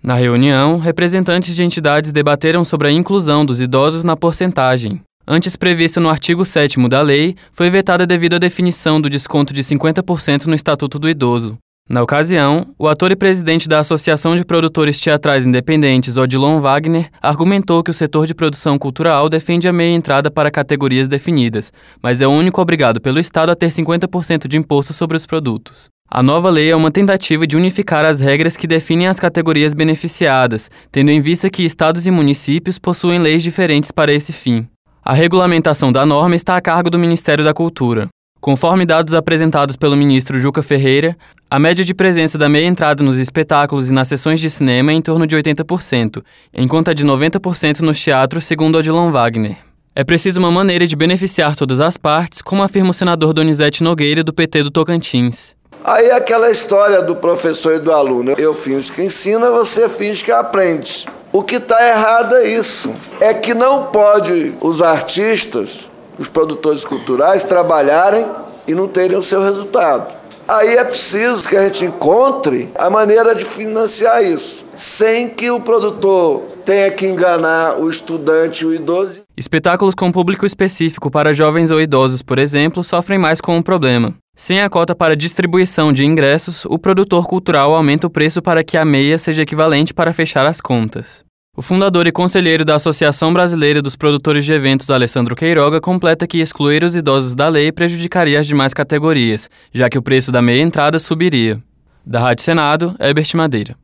Na reunião, representantes de entidades debateram sobre a inclusão dos idosos na porcentagem. Antes prevista no artigo 7º da lei, foi vetada devido à definição do desconto de 50% no Estatuto do Idoso. Na ocasião, o ator e presidente da Associação de Produtores Teatrais Independentes, Odilon Wagner, argumentou que o setor de produção cultural defende a meia entrada para categorias definidas, mas é o único obrigado pelo Estado a ter 50% de imposto sobre os produtos. A nova lei é uma tentativa de unificar as regras que definem as categorias beneficiadas, tendo em vista que estados e municípios possuem leis diferentes para esse fim. A regulamentação da norma está a cargo do Ministério da Cultura. Conforme dados apresentados pelo ministro Juca Ferreira, a média de presença da meia entrada nos espetáculos e nas sessões de cinema é em torno de 80%, enquanto a de 90% nos teatros, segundo Odilon Wagner. É preciso uma maneira de beneficiar todas as partes, como afirma o senador Donizete Nogueira, do PT do Tocantins. Aí aquela história do professor e do aluno, eu finjo que ensina, você finge que aprende. O que está errado é isso, é que não pode os artistas, os produtores culturais trabalharem e não terem o seu resultado. Aí é preciso que a gente encontre a maneira de financiar isso, sem que o produtor tenha que enganar o estudante e o idoso. Espetáculos com público específico para jovens ou idosos, por exemplo, sofrem mais com o problema. Sem a cota para distribuição de ingressos, o produtor cultural aumenta o preço para que a meia seja equivalente para fechar as contas. O fundador e conselheiro da Associação Brasileira dos Produtores de Eventos, Alessandro Queiroga, completa que excluir os idosos da lei prejudicaria as demais categorias, já que o preço da meia entrada subiria. Da Rádio Senado, Herbert Madeira.